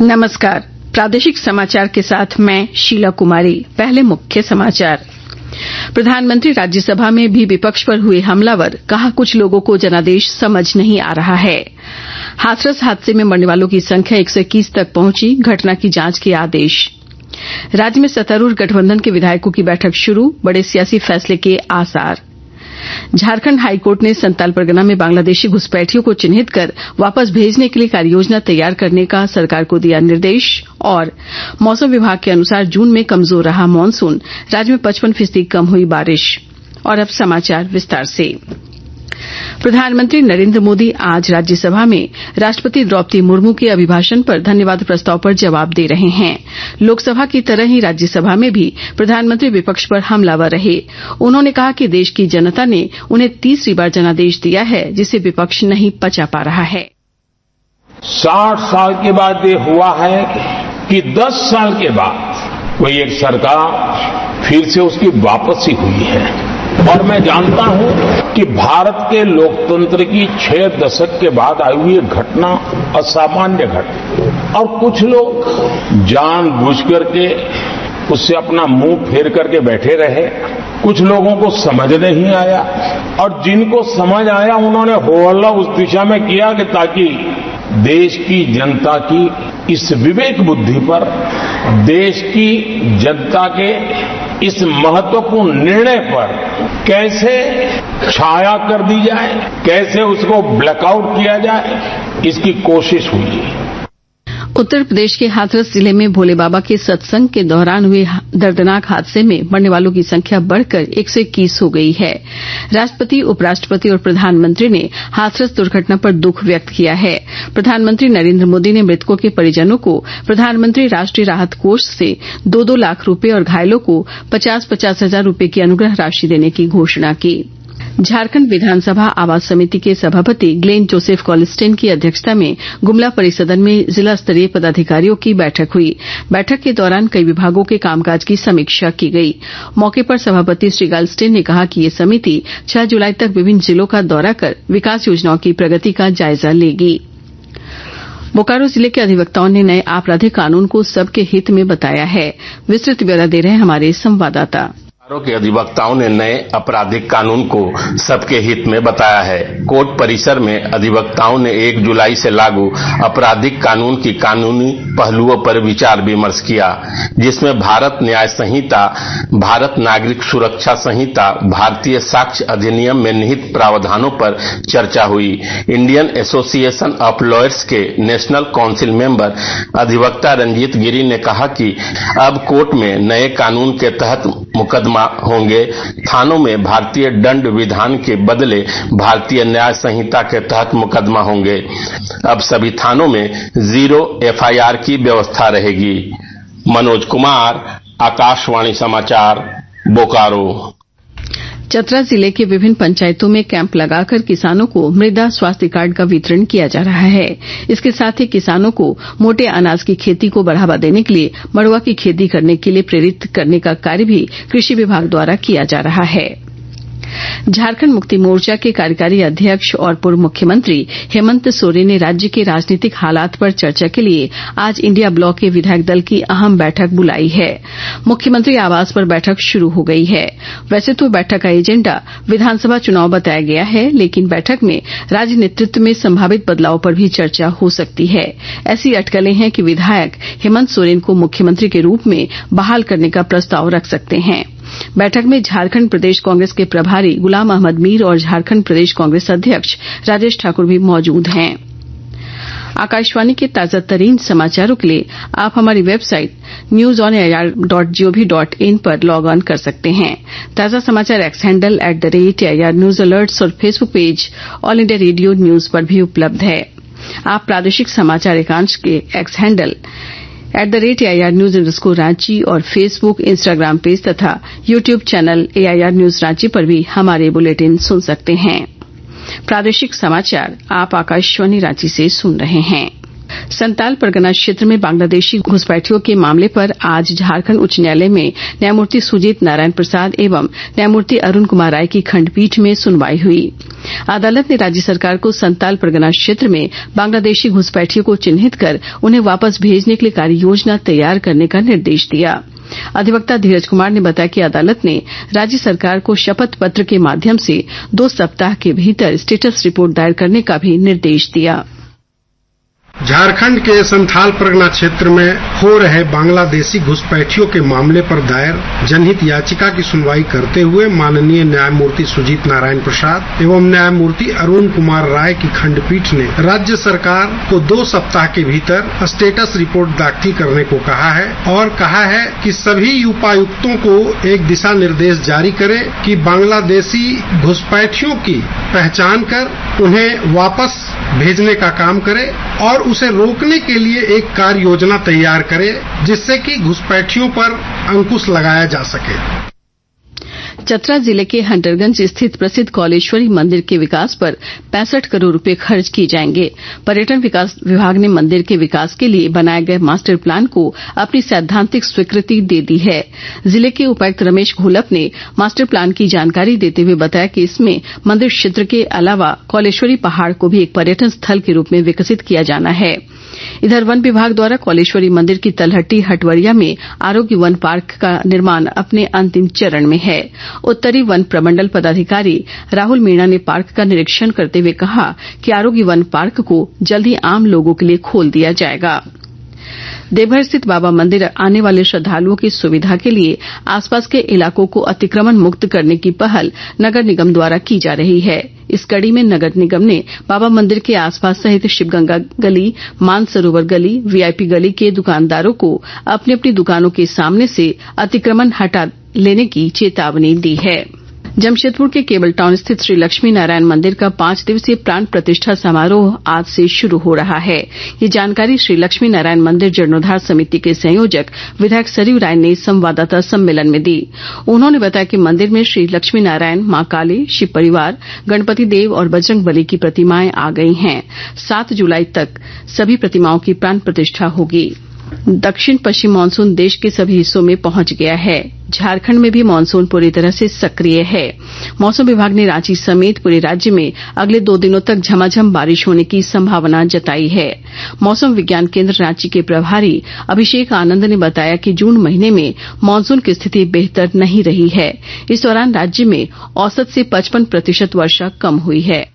नमस्कार। प्रादेशिक समाचार के साथ मैं शीला कुमारी। पहले मुख्य समाचार। प्रधानमंत्री राज्यसभा में भी विपक्ष पर हुए हमलावर, कहा कुछ लोगों को जनादेश समझ नहीं आ रहा है। हाथरस हादसे में मरने वालों की संख्या 121 तक पहुंची, घटना की जांच के आदेश। राज्य में सत्तारूढ़ गठबंधन के विधायकों की बैठक शुरू, बड़े सियासी फैसले के आसार। झारखंड हाईकोर्ट ने संताल परगना में बांग्लादेशी घुसपैठियों को चिन्हित कर वापस भेजने के लिए कार्ययोजना तैयार करने का सरकार को दिया निर्देश। और मौसम विभाग के अनुसार जून में कमजोर रहा मानसून, राज्य में 55% कम हुई बारिश। और अब समाचार विस्तार से। प्रधानमंत्री नरेंद्र मोदी आज राज्यसभा में राष्ट्रपति द्रौपदी मुर्मू के अभिभाषण पर धन्यवाद प्रस्ताव पर जवाब दे रहे हैं। लोकसभा की तरह ही राज्यसभा में भी प्रधानमंत्री विपक्ष पर हमलावर रहे। उन्होंने कहा कि देश की जनता ने उन्हें तीसरी बार जनादेश दिया है, जिसे विपक्ष नहीं पचा पा रहा है। 60 साल के बाद ये हुआ है कि 10 साल के बाद कोई एक सरकार फिर से उसकी वापसी हुई है। और मैं जानता हूं कि भारत के लोकतंत्र की 6 दशक के बाद आई हुई घटना असामान्य घटना, और कुछ लोग जानबूझ करके उससे अपना मुंह फेर करके बैठे रहे। कुछ लोगों को समझ नहीं आया, और जिनको समझ आया उन्होंने हो हल्ला उस दिशा में किया कि ताकि देश की जनता की इस विवेक बुद्धि पर, देश की जनता के इस महत्वपूर्ण निर्णय पर कैसे छाया कर दी जाए, कैसे उसको ब्लैकआउट किया जाए, इसकी कोशिश हुई। उत्तर प्रदेश के हाथरस जिले में भोले बाबा के सत्संग के दौरान हुए दर्दनाक हादसे में मरने वालों की संख्या बढ़कर 121 हो गई है। राष्ट्रपति, उपराष्ट्रपति और प्रधानमंत्री ने हाथरस दुर्घटना पर दुख व्यक्त किया है। प्रधानमंत्री नरेंद्र मोदी ने मृतकों के परिजनों को प्रधानमंत्री राष्ट्रीय राहत कोष से 2-2 लाख रुपए और घायलों को 50-50 हजार रुपए की अनुग्रह राशि देने की घोषणा की। झारखंड विधानसभा आवास समिति के सभापति ग्लेन जोसेफ कॉलिस्टेन की अध्यक्षता में गुमला परिसदन में जिला स्तरीय पदाधिकारियों की बैठक हुई। बैठक के दौरान कई विभागों के कामकाज की समीक्षा की गई। मौके पर सभापति श्री गाल्स्टेन ने कहा कि ये समिति 6 जुलाई तक विभिन्न जिलों का दौरा कर विकास योजनाओं की प्रगति का जायजा लेगी। बोकारो जिले के अधिवक्ताओं ने नए आपराधिक कानून को सबके हित में बताया है। विस्तृत ब्यौरा दे रहे हैं हमारे संवाददाता। बोकारो के अधिवक्ताओं ने नए आपराधिक कानून को सबके हित में बताया है। कोर्ट परिसर में अधिवक्ताओं ने 1 जुलाई से लागू आपराधिक कानून की कानूनी पहलुओं पर विचार विमर्श किया, जिसमें भारत न्याय संहिता, भारत नागरिक सुरक्षा संहिता, भारतीय साक्ष्य अधिनियम में निहित प्रावधानों पर चर्चा हुई। इंडियन एसोसिएशन ऑफ लॉयर्स के नेशनल काउंसिल मेंबर अधिवक्ता रंजीत गिरी ने कहा कि अब कोर्ट में नए कानून के तहत मुकदमा होंगे। थानों में भारतीय दंड विधान के बदले भारतीय न्याय संहिता के तहत मुकदमा होंगे। अब सभी थानों में 0 FIR की व्यवस्था रहेगी। मनोज कुमार, आकाशवाणी समाचार, बोकारो। चतरा जिले के विभिन्न पंचायतों में कैंप लगाकर किसानों को मृदा स्वास्थ्य कार्ड का वितरण किया जा रहा है। इसके साथ ही किसानों को मोटे अनाज की खेती को बढ़ावा देने के लिए मड़ुआ की खेती करने के लिए प्रेरित करने का कार्य भी कृषि विभाग द्वारा किया जा रहा है। झारखंड मुक्ति मोर्चा के कार्यकारी अध्यक्ष और पूर्व मुख्यमंत्री हेमंत सोरेन ने राज्य के राजनीतिक हालात पर चर्चा के लिए आज इंडिया ब्लॉक के विधायक दल की अहम बैठक बुलाई है। मुख्यमंत्री आवास पर बैठक शुरू हो गई है। वैसे तो बैठक का एजेंडा विधानसभा चुनाव बताया गया है, लेकिन बैठक में राज्य नेतृत्व में संभावित बदलाव पर भी चर्चा हो सकती है। ऐसी अटकलें हैं कि विधायक हेमंत सोरेन को मुख्यमंत्री के रूप में बहाल करने का प्रस्ताव रख सकते हैं। बैठक में झारखंड प्रदेश कांग्रेस के प्रभारी गुलाम अहमद मीर और झारखंड प्रदेश कांग्रेस अध्यक्ष राजेश ठाकुर भी मौजूद हैं। आकाशवाणी के ताजा तरीन समाचारों के लिए आप हमारी वेबसाइट newsonair.gov.in पर लॉग ऑन कर सकते हैं। ताजा समाचार X handle @AIR news alerts और Facebook page all India radio news पर भी उपलब्ध है। आप प्रादेशिक समाचार एकांश के एक्स हैंडल @AIR News_ रांची और फेसबुक, इंस्टाग्राम पेज तथा YouTube channel AIR news Ranchi पर भी हमारे बुलेटिन सुन सकते हैं। प्रादेशिक समाचार आप आकाशवाणी रांची से सुन रहे हैं। संताल परगना क्षेत्र में बांग्लादेशी घुसपैठियों के मामले पर आज झारखंड उच्च न्यायालय में न्यायमूर्ति सुजीत नारायण प्रसाद एवं न्यायमूर्ति अरुण कुमार राय की खंडपीठ में सुनवाई हुई। अदालत ने राज्य सरकार को संताल परगना क्षेत्र में बांग्लादेशी घुसपैठियों को चिन्हित कर उन्हें वापस भेजने के लिए कार्ययोजना तैयार करने का निर्देश दिया। अधिवक्ता धीरज कुमार ने बताया कि अदालत ने राज्य सरकार को शपथ पत्र के माध्यम से 2 सप्ताह के भीतर स्टेटस रिपोर्ट दायर करने का भी निर्देश दिया। झारखंड के संथाल परगना क्षेत्र में हो रहे बांग्लादेशी घुसपैठियों के मामले पर दायर जनहित याचिका की सुनवाई करते हुए माननीय न्यायमूर्ति सुजीत नारायण प्रसाद एवं न्यायमूर्ति अरुण कुमार राय की खंडपीठ ने राज्य सरकार को 2 सप्ताह के भीतर स्टेटस रिपोर्ट दाखिल करने को कहा है और कहा है कि सभी उपायुक्तों को एक दिशा निर्देश जारी करे कि बांग्लादेशी घुसपैठियों की पहचान कर उन्हें वापस भेजने का काम करे और उसे रोकने के लिए एक कार्य योजना तैयार करे जिससे कि घुसपैठियों पर अंकुश लगाया जा सके। चतरा जिले के हंटरगंज स्थित प्रसिद्ध कौलेश्वरी मंदिर के विकास पर 65 करोड़ रुपए खर्च किए जाएंगे। पर्यटन विकास विभाग ने मंदिर के विकास के लिए बनाए गए मास्टर प्लान को अपनी सैद्धांतिक स्वीकृति दे दी है। जिले के उपायुक्त रमेश घोलप ने मास्टर प्लान की जानकारी देते हुए बताया कि इसमें मंदिर क्षेत्र के अलावा कौलेश्वरी पहाड़ को भी एक पर्यटन स्थल के रूप में विकसित किया जाना है। इधर वन विभाग द्वारा कौलेश्वरी मंदिर की तलहटी हटवरिया में आरोग्य वन पार्क का निर्माण अपने अंतिम चरण में है। उत्तरी वन प्रमंडल पदाधिकारी राहुल मीणा ने पार्क का निरीक्षण करते हुए कहा कि आरोग्य वन पार्क को जल्द ही आम लोगों के लिए खोल दिया जाएगा। देवघर स्थित बाबा मंदिर आने वाले श्रद्धालुओं की सुविधा के लिए आसपास के इलाकों को अतिक्रमण मुक्त करने की पहल नगर निगम द्वारा की जा रही है। इस कड़ी में नगर निगम ने बाबा मंदिर के आसपास सहित शिवगंगा गली, मानसरोवर गली, वीआईपी गली के दुकानदारों को अपनी अपनी दुकानों के सामने से अतिक्रमण हटा लेने की चेतावनी दी है। जमशेदपुर के केबल टाउन स्थित श्री लक्ष्मी नारायण मंदिर का 5 दिवसीय प्राण प्रतिष्ठा समारोह आज से शुरू हो रहा है। ये जानकारी श्री लक्ष्मी नारायण मंदिर जीर्णोद्धार समिति के संयोजक विधायक सरयू राय ने संवाददाता सम्मेलन में दी। उन्होंने बताया कि मंदिर में श्री लक्ष्मी नारायण, मां काली, शिव परिवार, गणपति देव और बजरंग बली की प्रतिमाएं आ गई हैं। 7 जुलाई तक सभी प्रतिमाओं की प्राण प्रतिष्ठा होगी। दक्षिण पश्चिम मानसून देश के सभी हिस्सों में पहुंच गया है। झारखंड में भी मानसून पूरी तरह से सक्रिय है। मौसम विभाग ने रांची समेत पूरे राज्य में अगले 2 दिनों तक झमाझम बारिश होने की संभावना जताई है। मौसम विज्ञान केंद्र रांची के प्रभारी अभिषेक आनंद ने बताया कि जून महीने में मानसून की स्थिति बेहतर नहीं रही है। इस दौरान राज्य में औसत से 55% वर्षा कम हुई है।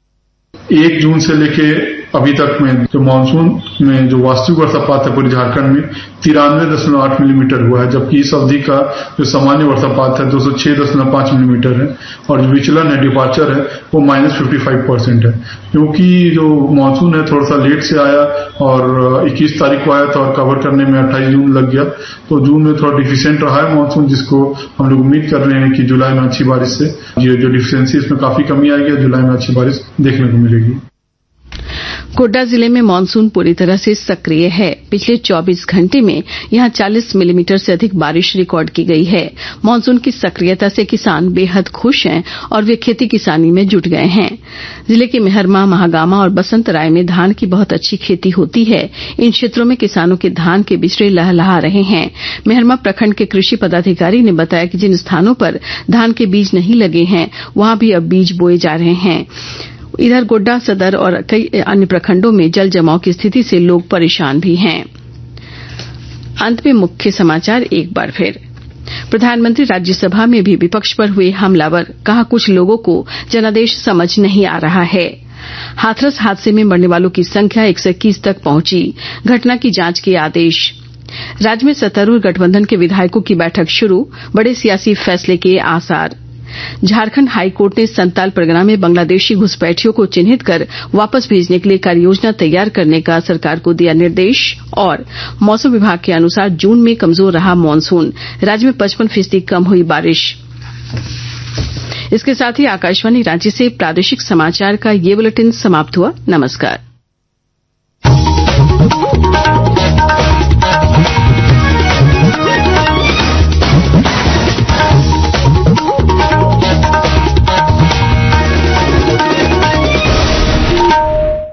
1 जून से लेके अभी तक में जो मानसून में जो वास्तविक वर्षापात है पूरे झारखंड में 93.8 मिलीमीटर हुआ है, जबकि इस अवधि का जो सामान्य वर्षापात है 206.5 मिलीमीटर है और जो विचलन है, डिपार्चर है, वो -55% है। क्योंकि जो मानसून है थोड़ा सा लेट से आया और 21 तारीख को आया था और कवर करने में 28 जून लग गया, तो जून में थोड़ा डिफिशिएंट रहा है मानसून, जिसको हम लोग उम्मीद कर रहे हैं कि जुलाई में अच्छी बारिश से ये जो डिफिशियंसी इसमें काफी कमी आएगी, जुलाई में अच्छी बारिश देखने को मिलेगी। गोड्डा जिले में मानसून पूरी तरह से सक्रिय है। पिछले 24 घंटे में यहां 40 मिलीमीटर से अधिक बारिश रिकॉर्ड की गई है। मानसून की सक्रियता से किसान बेहद खुश हैं और वे खेती किसानी में जुट गए हैं। जिले के मेहरमा, महागामा और बसंतराय में धान की बहुत अच्छी खेती होती है। इन क्षेत्रों में किसानों के धान के बिचड़े लहलहा रहे हैं। मेहरमा प्रखंड के कृषि पदाधिकारी ने बताया कि जिन स्थानों पर धान के बीज नहीं लगे हैं वहां भी अब बीज बोए जा रहे हैं। इधर गोड्डा सदर और कई अन्य प्रखंडों में जल जमाव की स्थिति से लोग परेशान भी हैं। अंत में मुख्य समाचार एक बार फिर। प्रधानमंत्री राज्यसभा में भी विपक्ष पर हुए हमलावर, कहा कुछ लोगों को जनादेश समझ नहीं आ रहा है। हाथरस हादसे में मरने वालों की संख्या 121 तक पहुंची, घटना की जांच के आदेश। राज्य में सत्तारूढ़ गठबंधन के विधायकों की बैठक शुरू, बड़े सियासी फैसले के आसार। झारखंड हाईकोर्ट ने संताल परगना में बांग्लादेशी घुसपैठियों को चिन्हित कर वापस भेजने के लिए कार्ययोजना तैयार करने का सरकार को दिया निर्देश। और मौसम विभाग के अनुसार जून में कमजोर रहा मानसून, राज्य में 55% कम हुई बारिश। इसके साथ ही आकाशवाणी रांची से प्रादेशिक समाचार का ये बुलेटिन समाप्त हुआ। नमस्कार।